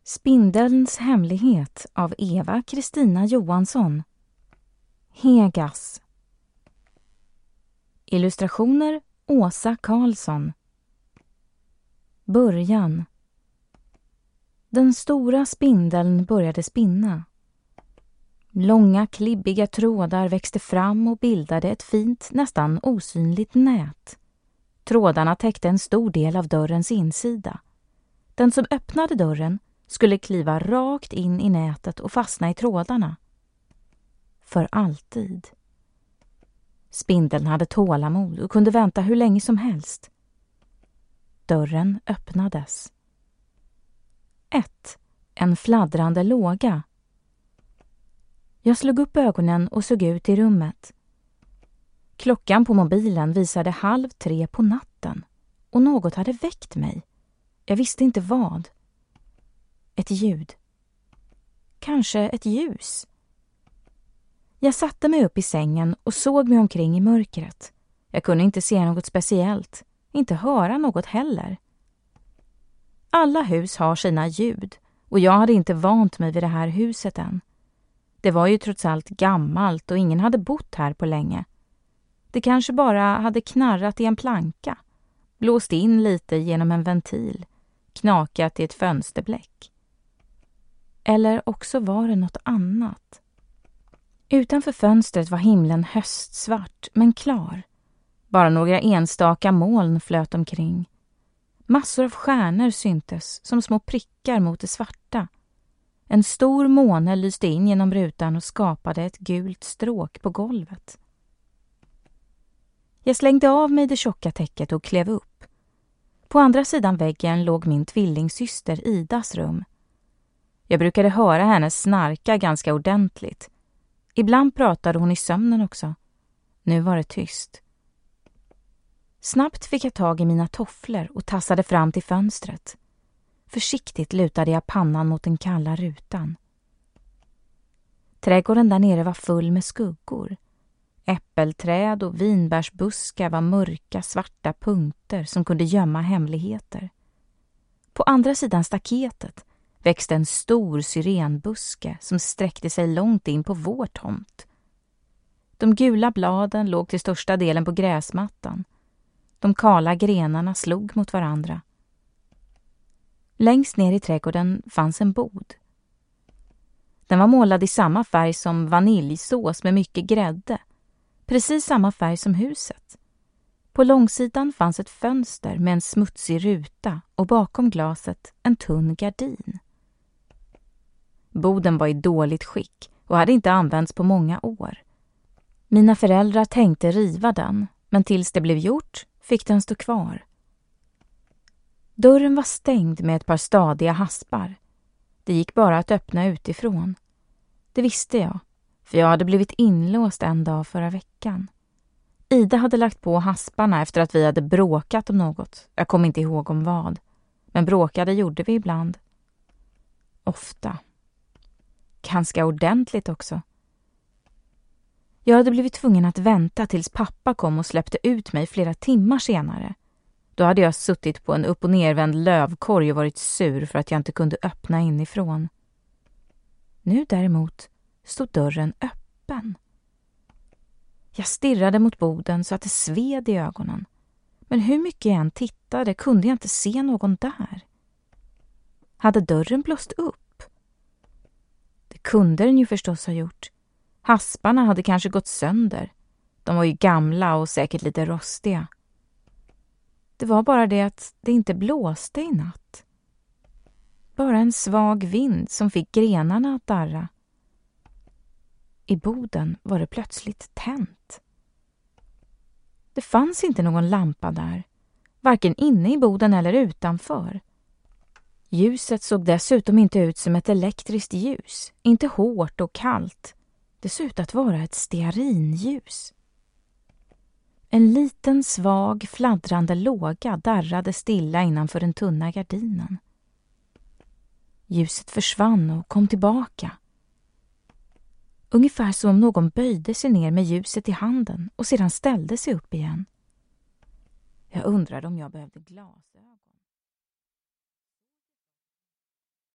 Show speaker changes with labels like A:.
A: Spindelns hemlighet av Eva Kristina Johansson. Hegas. Illustrationer Åsa Karlsson. Början. Den stora spindeln började spinna. Långa klibbiga trådar växte fram och bildade ett fint, nästan osynligt nät. Trådarna täckte en stor del av dörrens insida. Den som öppnade dörren skulle kliva rakt in i nätet och fastna i trådarna. För alltid. Spindeln hade tålamod och kunde vänta hur länge som helst. Dörren öppnades. 1. En fladdrande låga. Jag slog upp ögonen och såg ut i rummet. Klockan på mobilen visade 2:30 på natten och något hade väckt mig. Jag visste inte vad. Ett ljud. Kanske ett ljus. Jag satte mig upp i sängen och såg mig omkring i mörkret. Jag kunde inte se något speciellt, inte höra något heller. Alla hus har sina ljud och jag hade inte vant mig vid det här huset än. Det var ju trots allt gammalt och ingen hade bott här på länge. Det kanske bara hade knarrat i en planka, blåst in lite genom en ventil, knakat i ett fönsterbläck. Eller också var det något annat. Utanför fönstret var himlen höstsvart men klar. Bara några enstaka moln flöt omkring. Massor av stjärnor syntes som små prickar mot det svarta. En stor måne lyste in genom rutan och skapade ett gult stråk på golvet. Jag slängde av mig det tjocka täcket och klev upp. På andra sidan väggen låg min tvillingsyster Idas rum. Jag brukade höra henne snarka ganska ordentligt. Ibland pratade hon i sömnen också. Nu var det tyst. Snabbt fick jag tag i mina tofflor och tassade fram till fönstret. Försiktigt lutade jag pannan mot den kalla rutan. Trädgården där nere var full med skuggor. Äppelträd och vinbärsbuskar var mörka, svarta punkter som kunde gömma hemligheter. På andra sidan staketet växte en stor syrenbuske som sträckte sig långt in på vår tomt. De gula bladen låg till största delen på gräsmattan. De kala grenarna slog mot varandra. Längst ner i trädgården fanns en bod. Den var målad i samma färg som vaniljsås med mycket grädde. Precis samma färg som huset. På långsidan fanns ett fönster med en smutsig ruta och bakom glaset en tunn gardin. Boden var i dåligt skick och hade inte använts på många år. Mina föräldrar tänkte riva den, men tills det blev gjort fick den stå kvar. Dörren var stängd med ett par stadiga haspar. Det gick bara att öppna utifrån. Det visste jag, för jag hade blivit inlåst en dag förra veckan. Ida hade lagt på hasparna efter att vi hade bråkat om något. Jag kom inte ihåg om vad. Men bråkade gjorde vi ibland. Ofta. Ganska ordentligt också. Jag hade blivit tvungen att vänta tills pappa kom och släppte ut mig flera timmar senare. Då hade jag suttit på en upp- och nervänd lövkorg och varit sur för att jag inte kunde öppna inifrån. Nu däremot stod dörren öppen. Jag stirrade mot boden så att det sved i ögonen. Men hur mycket jag än tittade kunde jag inte se någon där. Hade dörren blåst upp? Det kunde den ju förstås ha gjort. Hasparna hade kanske gått sönder. De var ju gamla och säkert lite rostiga. Det var bara det att det inte blåste i natt. Bara en svag vind som fick grenarna att darra. I boden var det plötsligt tänt. Det fanns inte någon lampa där, varken inne i boden eller utanför. Ljuset såg dessutom inte ut som ett elektriskt ljus, inte hårt och kallt. Det såg ut att vara ett stearinljus. En liten svag fladdrande låga darrade stilla innanför den tunna gardinen. Ljuset försvann och kom tillbaka. Ungefär som om någon böjde sig ner med ljuset i handen och sedan ställde sig upp igen. Jag undrade om jag behövde glasögon.